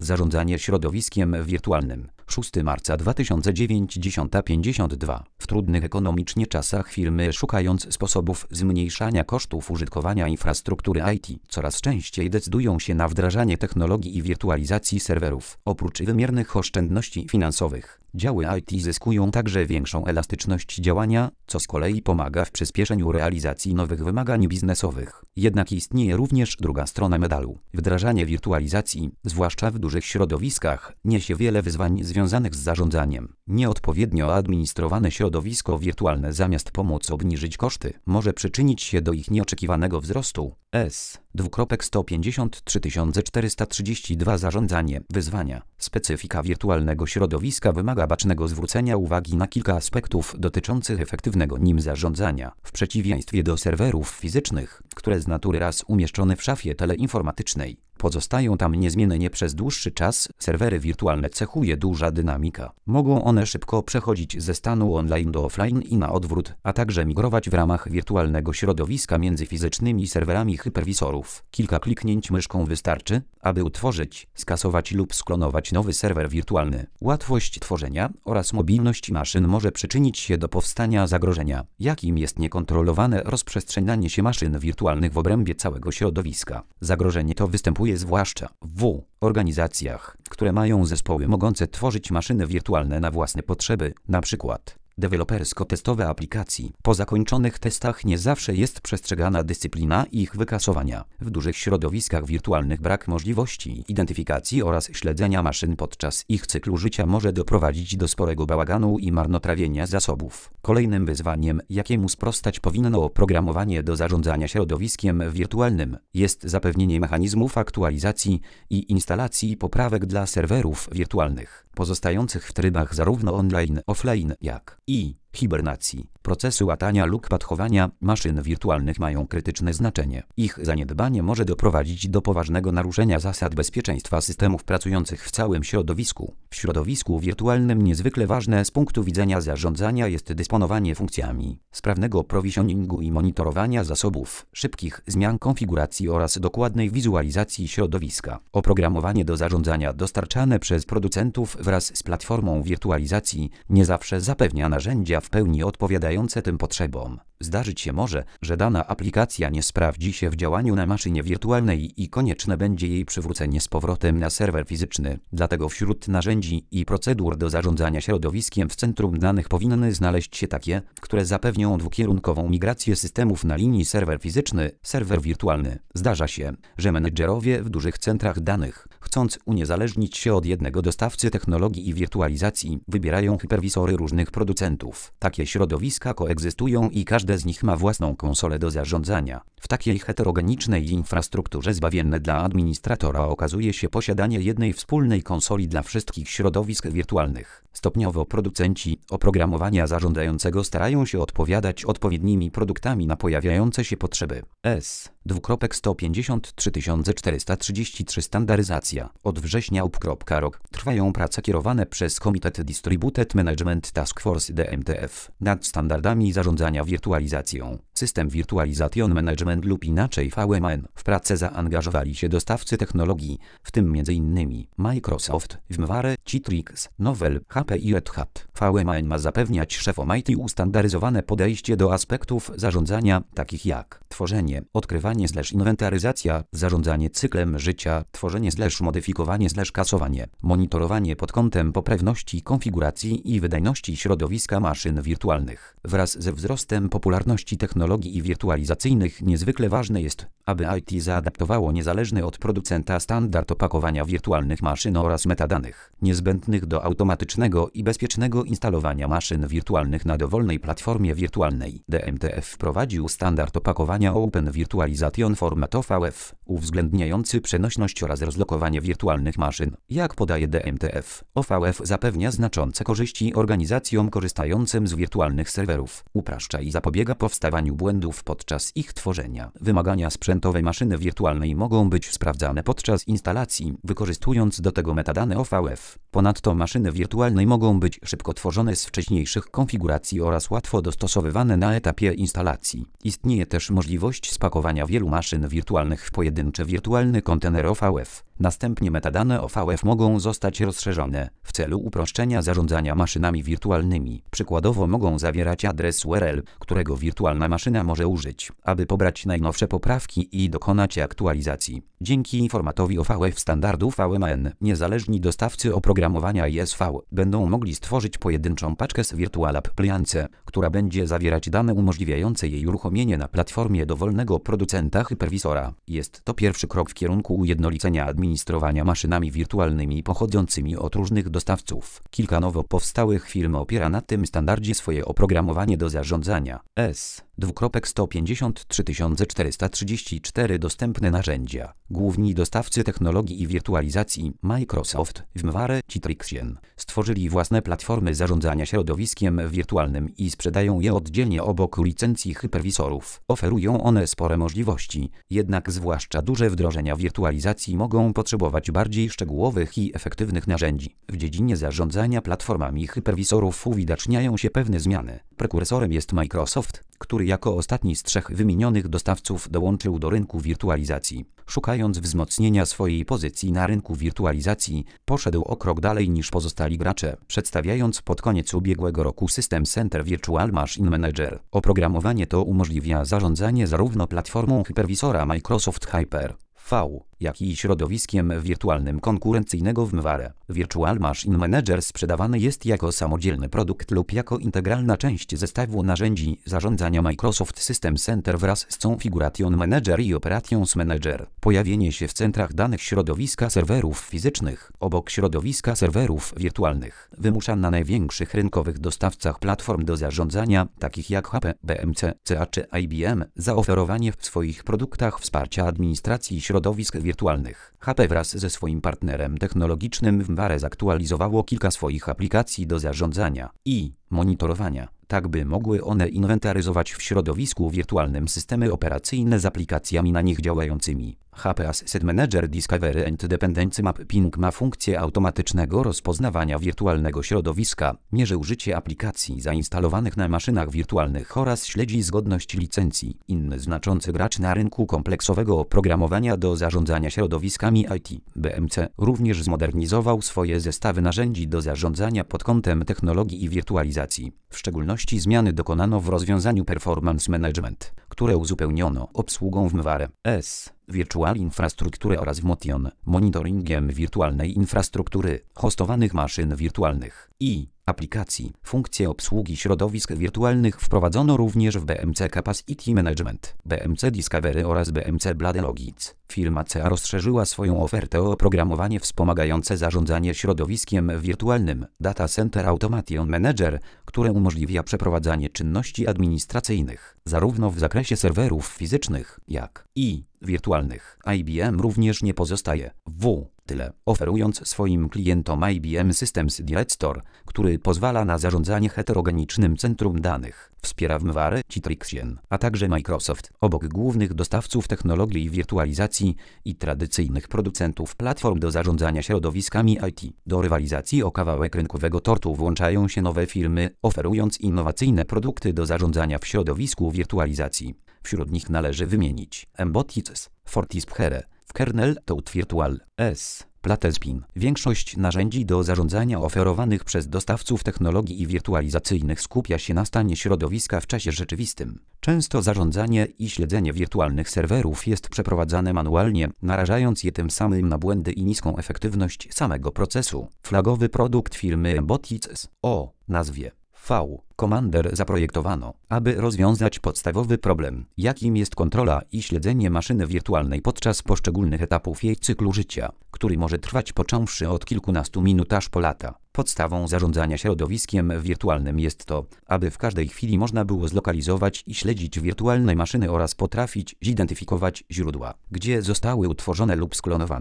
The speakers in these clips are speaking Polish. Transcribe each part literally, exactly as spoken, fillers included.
Zarządzanie środowiskiem wirtualnym. szóstego marca dwa tysiące dziewiątego, dziesiąta pięćdziesiąt dwa. W trudnych ekonomicznie czasach firmy, szukając sposobów zmniejszania kosztów użytkowania infrastruktury I T, coraz częściej decydują się na wdrażanie technologii i wirtualizacji serwerów. Oprócz wymiernych oszczędności finansowych, działy I T zyskują także większą elastyczność działania, co z kolei pomaga w przyspieszeniu realizacji nowych wymagań biznesowych. Jednak istnieje również druga strona medalu. Wdrażanie wirtualizacji, zwłaszcza w dużych środowiskach, niesie wiele wyzwań związanych z zarządzaniem. Nieodpowiednio administrowane środowisko wirtualne, zamiast pomóc obniżyć koszty, może przyczynić się do ich nieoczekiwanego wzrostu. S. sto pięćdziesiąt trzy tysiące czterysta trzydzieści dwa. Zarządzanie. Wyzwania. Specyfika wirtualnego środowiska wymaga bacznego zwrócenia uwagi na kilka aspektów dotyczących efektywnego nim zarządzania. W przeciwieństwie do serwerów fizycznych, które z natury raz umieszczone w szafie teleinformatycznej, pozostają tam niezmiennie przez dłuższy czas, serwery wirtualne cechuje duża dynamika. Mogą one szybko przechodzić ze stanu online do offline i na odwrót, a także migrować w ramach wirtualnego środowiska między fizycznymi serwerami hyperwisorów. Kilka kliknięć myszką wystarczy, aby utworzyć, skasować lub sklonować nowy serwer wirtualny. Łatwość tworzenia oraz mobilność maszyn może przyczynić się do powstania zagrożenia, jakim jest niekontrolowane rozprzestrzenianie się maszyn wirtualnych w obrębie całego środowiska. Zagrożenie to występuje zwłaszcza w organizacjach, które mają zespoły mogące tworzyć maszyny wirtualne na własne potrzeby, np. dewelopersko-testowe aplikacji. Po zakończonych testach nie zawsze jest przestrzegana dyscyplina ich wykasowania. W dużych środowiskach wirtualnych brak możliwości identyfikacji oraz śledzenia maszyn podczas ich cyklu życia może doprowadzić do sporego bałaganu i marnotrawienia zasobów. Kolejnym wyzwaniem, jakiemu sprostać powinno oprogramowanie do zarządzania środowiskiem wirtualnym, jest zapewnienie mechanizmów aktualizacji i instalacji poprawek dla serwerów wirtualnych, pozostających w trybach zarówno online, offline, jak i hibernacji. Procesy łatania lub patchowania maszyn wirtualnych mają krytyczne znaczenie. Ich zaniedbanie może doprowadzić do poważnego naruszenia zasad bezpieczeństwa systemów pracujących w całym środowisku. W środowisku wirtualnym niezwykle ważne z punktu widzenia zarządzania jest dysponowanie funkcjami sprawnego provisioningu i monitorowania zasobów, szybkich zmian konfiguracji oraz dokładnej wizualizacji środowiska. Oprogramowanie do zarządzania dostarczane przez producentów wraz z platformą wirtualizacji nie zawsze zapewnia narzędzia w pełni odpowiadające tym potrzebom. Zdarzyć się może, że dana aplikacja nie sprawdzi się w działaniu na maszynie wirtualnej i konieczne będzie jej przywrócenie z powrotem na serwer fizyczny. Dlatego wśród narzędzi i procedur do zarządzania środowiskiem w centrum danych powinny znaleźć się takie, które zapewnią dwukierunkową migrację systemów na linii serwer fizyczny, serwer wirtualny. Zdarza się, że menedżerowie w dużych centrach danych, chcąc uniezależnić się od jednego dostawcy technologii i wirtualizacji, wybierają hyperwisory różnych producentów. Takie środowiska koegzystują i każde z nich ma własną konsolę do zarządzania. W takiej heterogenicznej infrastrukturze zbawienne dla administratora okazuje się posiadanie jednej wspólnej konsoli dla wszystkich środowisk wirtualnych. Stopniowo producenci oprogramowania zarządzającego starają się odpowiadać odpowiednimi produktami na pojawiające się potrzeby. S. sto pięćdziesiąt trzy tysiące czterysta trzydzieści trzy. Standaryzacja. Od września up.org trwają prace kierowane przez Komitet Distributed Management Task Force D M T F nad standardami zarządzania wirtualizacją. System Virtualization Management lub inaczej V M N. W pracę zaangażowali się dostawcy technologii, w tym między innymi Microsoft, VMware, Citrix, Novell, H P i Red Hat. V M N ma zapewniać szefom I T ustandaryzowane podejście do aspektów zarządzania, takich jak tworzenie, odkrywanie slash inwentaryzacja, zarządzanie cyklem życia, tworzenie slash modyfikowanie slash kasowanie, monitorowanie pod kątem poprawności konfiguracji i wydajności środowiska maszyn wirtualnych. Wraz ze wzrostem popularności technologii wirtualizacyjnych niezwykle ważne jest, aby I T zaadaptowało niezależny od producenta standard opakowania wirtualnych maszyn oraz metadanych, niezbędnych do automatycznego i bezpiecznego instalowania maszyn wirtualnych na dowolnej platformie wirtualnej. D M T F wprowadził standard opakowania Open Virtualization Format O V F, uwzględniający przenośność oraz rozlokowanie wirtualnych maszyn. Jak podaje D M T F, O V F zapewnia znaczące korzyści organizacjom korzystającym z wirtualnych serwerów, upraszcza i zapobiega powstawaniu błędów podczas ich tworzenia. Wymagania sprzętowe maszyny wirtualnej mogą być sprawdzane podczas instalacji, wykorzystując do tego metadane O V F. Ponadto maszyny wirtualne mogą być szybko tworzone z wcześniejszych konfiguracji oraz łatwo dostosowywane na etapie instalacji. Istnieje też możliwość spakowania wielu maszyn wirtualnych w pojedyncze wirtualny kontener O V F. Następnie metadane O V F mogą zostać rozszerzone w celu uproszczenia zarządzania maszynami wirtualnymi. Przykładowo mogą zawierać adres U R L, którego wirtualna maszyna może użyć, aby pobrać najnowsze poprawki i dokonać aktualizacji. Dzięki formatowi O V F standardu V M N, niezależni dostawcy oprogramowania I S V będą mogli stworzyć pojedynczą paczkę z Virtual Appliance, która będzie zawierać dane umożliwiające jej uruchomienie na platformie dowolnego producenta hyperwizora. Jest to pierwszy krok w kierunku ujednolicenia administrowania maszynami wirtualnymi pochodzącymi od różnych dostawców. Kilka nowo powstałych firm opiera na tym standardzie swoje oprogramowanie do zarządzania. S. sto pięćdziesiąt trzy tysiące czterysta trzydzieści cztery dostępne narzędzia. Główni dostawcy technologii i wirtualizacji Microsoft, VMware, Citrix stworzyli własne platformy zarządzania środowiskiem wirtualnym i sprzedają je oddzielnie obok licencji hyperwizorów. Oferują one spore możliwości, jednak zwłaszcza duże wdrożenia wirtualizacji mogą potrzebować bardziej szczegółowych i efektywnych narzędzi. W dziedzinie zarządzania platformami hyperwizorów uwidaczniają się pewne zmiany. Prekursorem jest Microsoft, który jako ostatni z trzech wymienionych dostawców dołączył do rynku wirtualizacji. Szukając wzmocnienia swojej pozycji na rynku wirtualizacji, poszedł o krok dalej niż pozostali gracze, przedstawiając pod koniec ubiegłego roku System Center Virtual Machine Manager. Oprogramowanie to umożliwia zarządzanie zarówno platformą hyperwizora Microsoft Hyper V, jak i środowiskiem wirtualnym konkurencyjnego VMware. Virtual Machine Manager sprzedawany jest jako samodzielny produkt lub jako integralna część zestawu narzędzi zarządzania Microsoft System Center wraz z Configuration Manager i Operations Manager. Pojawienie się w centrach danych środowiska serwerów fizycznych obok środowiska serwerów wirtualnych wymusza na największych rynkowych dostawcach platform do zarządzania, takich jak H P, B M C, C A czy I B M, zaoferowanie w swoich produktach wsparcia administracji środowisk wirtualnych. H P wraz ze swoim partnerem technologicznym VMware zaktualizowało kilka swoich aplikacji do zarządzania i monitorowania, tak by mogły one inwentaryzować w środowisku wirtualnym systemy operacyjne z aplikacjami na nich działającymi. H P Asset Manager Discovery and Dependency Mapping ma funkcję automatycznego rozpoznawania wirtualnego środowiska, mierzy użycie aplikacji zainstalowanych na maszynach wirtualnych oraz śledzi zgodność licencji. Inny znaczący gracz na rynku kompleksowego oprogramowania do zarządzania środowiskami I T, B M C, również zmodernizował swoje zestawy narzędzi do zarządzania pod kątem technologii i wirtualizacji. W szczególności zmiany dokonano w rozwiązaniu Performance Management, które uzupełniono obsługą VMware S, Virtual Infrastruktury oraz Motion, monitoringiem wirtualnej infrastruktury, hostowanych maszyn wirtualnych i aplikacji. Funkcje obsługi środowisk wirtualnych wprowadzono również w B M C Capacity Management, B M C Discovery oraz B M C BladeLogits. Firma C A rozszerzyła swoją ofertę o oprogramowanie wspomagające zarządzanie środowiskiem wirtualnym Data Center Automation Manager, które umożliwia przeprowadzanie czynności administracyjnych, zarówno w zakresie serwerów fizycznych, jak i wirtualnych. I B M również nie pozostaje w tyle, oferując swoim klientom I B M Systems Director, który pozwala na zarządzanie heterogenicznym centrum danych. Wspiera VMware, Citrix, a także Microsoft, obok głównych dostawców technologii wirtualizacji i tradycyjnych producentów platform do zarządzania środowiskami I T. Do rywalizacji o kawałek rynkowego tortu włączają się nowe firmy, oferując innowacyjne produkty do zarządzania w środowisku wirtualizacji. Wśród nich należy wymienić Embotics, FortiSphere, Kernel Tout Virtual, S, Platespin. Większość narzędzi do zarządzania oferowanych przez dostawców technologii i wirtualizacyjnych skupia się na stanie środowiska w czasie rzeczywistym. Często zarządzanie i śledzenie wirtualnych serwerów jest przeprowadzane manualnie, narażając je tym samym na błędy i niską efektywność samego procesu. Flagowy produkt firmy Embotics o nazwie V Commander zaprojektowano, aby rozwiązać podstawowy problem, jakim jest kontrola i śledzenie maszyny wirtualnej podczas poszczególnych etapów jej cyklu życia, który może trwać począwszy od kilkunastu minut aż po lata. Podstawą zarządzania środowiskiem wirtualnym jest to, aby w każdej chwili można było zlokalizować i śledzić wirtualne maszyny oraz potrafić zidentyfikować źródła, gdzie zostały utworzone lub sklonowane.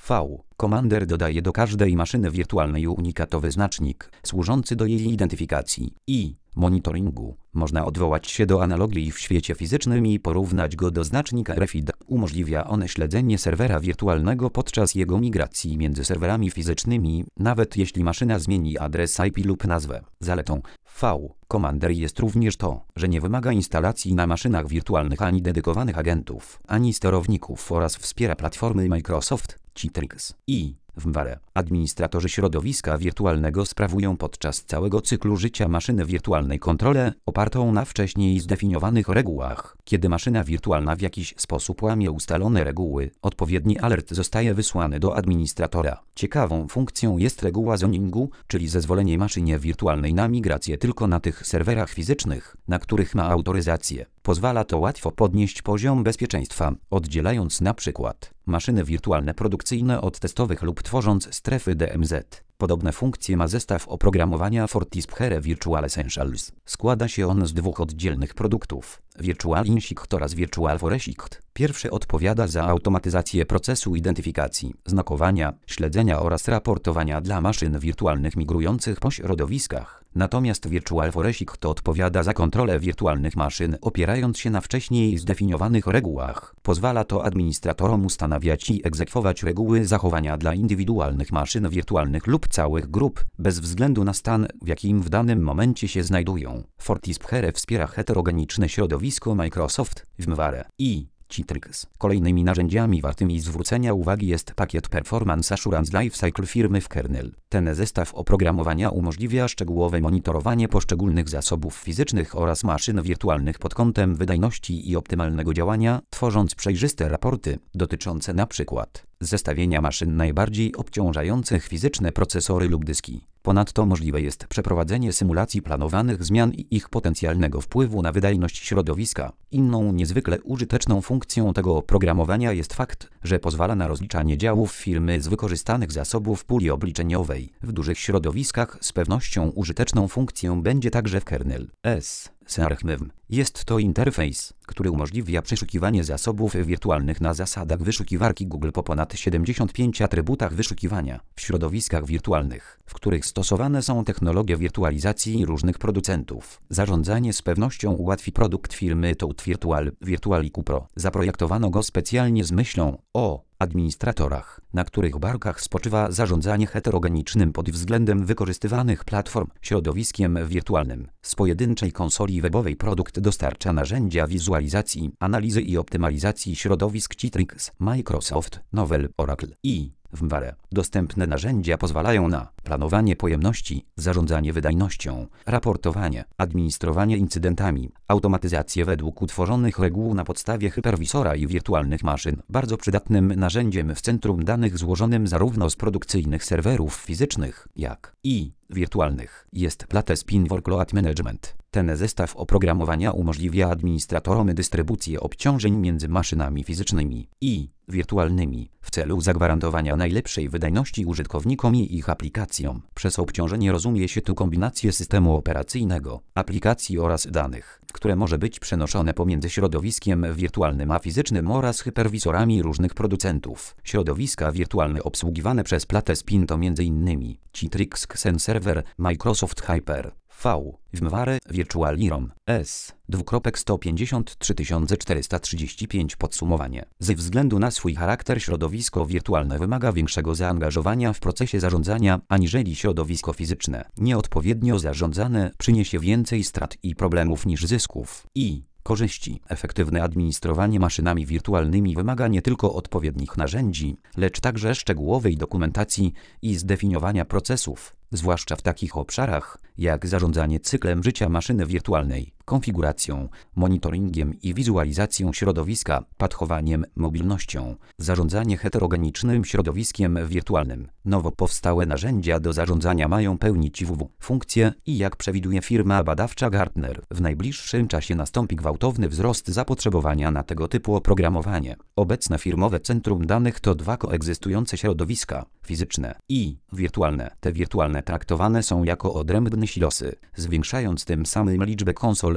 V. Commander dodaje do każdej maszyny wirtualnej unikatowy znacznik, służący do jej identyfikacji. I. Monitoringu. Można odwołać się do analogii w świecie fizycznym i porównać go do znacznika R F I D. Umożliwia on śledzenie serwera wirtualnego podczas jego migracji między serwerami fizycznymi, nawet jeśli maszyna zmieni adres I P lub nazwę. Zaletą V. Commander jest również to, że nie wymaga instalacji na maszynach wirtualnych ani dedykowanych agentów, ani sterowników oraz wspiera platformy Microsoft, Citrix i VMware. Administratorzy środowiska wirtualnego sprawują podczas całego cyklu życia maszyny wirtualnej kontrolę opartą na wcześniej zdefiniowanych regułach. Kiedy maszyna wirtualna w jakiś sposób łamie ustalone reguły, odpowiedni alert zostaje wysłany do administratora. Ciekawą funkcją jest reguła zoningu, czyli zezwolenie maszynie wirtualnej na migrację tylko na tych serwerach fizycznych, na których ma autoryzację. Pozwala to łatwo podnieść poziom bezpieczeństwa, oddzielając na przykład maszyny wirtualne produkcyjne od testowych lub tworząc strefy D M Z. Podobne funkcje ma zestaw oprogramowania FortiSphere Virtual Essentials. Składa się on z dwóch oddzielnych produktów, Virtual Instinct oraz Virtual Forensic. Pierwszy odpowiada za automatyzację procesu identyfikacji, znakowania, śledzenia oraz raportowania dla maszyn wirtualnych migrujących po środowiskach. Natomiast Virtual Forensic to odpowiada za kontrolę wirtualnych maszyn opierając się na wcześniej zdefiniowanych regułach. Pozwala to administratorom ustanawiać i egzekwować reguły zachowania dla indywidualnych maszyn wirtualnych lub całych grup, bez względu na stan, w jakim w danym momencie się znajdują. FortiSphere wspiera heterogeniczne środowisko Microsoft, VMware i Citrix. Kolejnymi narzędziami wartymi zwrócenia uwagi jest pakiet Performance Assurance Lifecycle firmy Vkernel. Ten zestaw oprogramowania umożliwia szczegółowe monitorowanie poszczególnych zasobów fizycznych oraz maszyn wirtualnych pod kątem wydajności i optymalnego działania, tworząc przejrzyste raporty dotyczące np. zestawienia maszyn najbardziej obciążających fizyczne procesory lub dyski. Ponadto możliwe jest przeprowadzenie symulacji planowanych zmian i ich potencjalnego wpływu na wydajność środowiska. Inną niezwykle użyteczną funkcją tego oprogramowania jest fakt, że pozwala na rozliczanie działów firmy z wykorzystanych zasobów puli obliczeniowej. W dużych środowiskach z pewnością użyteczną funkcją będzie także Vkernel S. SarchMem. Jest to interfejs, który umożliwia przeszukiwanie zasobów wirtualnych na zasadach wyszukiwarki Google po ponad siedemdziesięciu pięciu atrybutach wyszukiwania w środowiskach wirtualnych, w których stosowane są technologie wirtualizacji różnych producentów. Zarządzanie z pewnością ułatwi produkt firmy Tout Virtual Virtualiku Pro. Zaprojektowano go specjalnie z myślą o administratorach, na których barkach spoczywa zarządzanie heterogenicznym pod względem wykorzystywanych platform środowiskiem wirtualnym. Z pojedynczej konsoli webowej produkt dostarcza narzędzia wizualizacji, analizy i optymalizacji środowisk Citrix, Microsoft, Novell, Oracle i VMware. Dostępne narzędzia pozwalają na planowanie pojemności, zarządzanie wydajnością, raportowanie, administrowanie incydentami, automatyzację według utworzonych reguł na podstawie hyperwisora i wirtualnych maszyn. Bardzo przydatnym narzędziem w centrum danych złożonym zarówno z produkcyjnych serwerów fizycznych, jak i wirtualnych jest Platespin Workload Management. Ten zestaw oprogramowania umożliwia administratorom dystrybucję obciążeń między maszynami fizycznymi i wirtualnymi w celu zagwarantowania najlepszej wydajności użytkownikom i ich aplikacjom. Przez obciążenie rozumie się tu kombinację systemu operacyjnego, aplikacji oraz danych, które może być przenoszone pomiędzy środowiskiem wirtualnym a fizycznym oraz hyperwisorami różnych producentów. Środowiska wirtualne obsługiwane przez Platespin to między innymi Citrix Xen Server, Microsoft Hyper V, VMware Virtual I R O M S sto pięćdziesiąt trzy tysiące czterysta trzydzieści pięć. Podsumowanie. Ze względu na swój charakter środowisko wirtualne wymaga większego zaangażowania w procesie zarządzania aniżeli środowisko fizyczne. Nieodpowiednio zarządzane przyniesie więcej strat i problemów niż zysków i korzyści. Efektywne administrowanie maszynami wirtualnymi wymaga nie tylko odpowiednich narzędzi, lecz także szczegółowej dokumentacji i zdefiniowania procesów, zwłaszcza w takich obszarach jak zarządzanie cyklem życia maszyny wirtualnej, konfiguracją, monitoringiem i wizualizacją środowiska, patchowaniem, mobilnością, zarządzanie heterogenicznym środowiskiem wirtualnym. Nowo powstałe narzędzia do zarządzania mają pełnić W W funkcje i jak przewiduje firma badawcza Gartner, w najbliższym czasie nastąpi gwałtowny wzrost zapotrzebowania na tego typu oprogramowanie. Obecne firmowe centrum danych to dwa koegzystujące środowiska, fizyczne i wirtualne. Te wirtualne traktowane są jako odrębne silosy, zwiększając tym samym liczbę konsol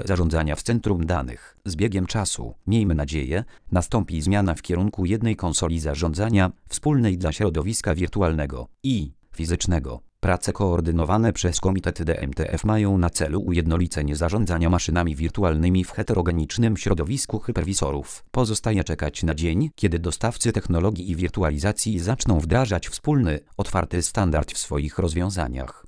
zarządzania w centrum danych. Z biegiem czasu, miejmy nadzieję, nastąpi zmiana w kierunku jednej konsoli zarządzania, wspólnej dla środowiska wirtualnego i fizycznego. Prace koordynowane przez Komitet D M T F mają na celu ujednolicenie zarządzania maszynami wirtualnymi w heterogenicznym środowisku hyperwisorów. Pozostaje czekać na dzień, kiedy dostawcy technologii i wirtualizacji zaczną wdrażać wspólny, otwarty standard w swoich rozwiązaniach.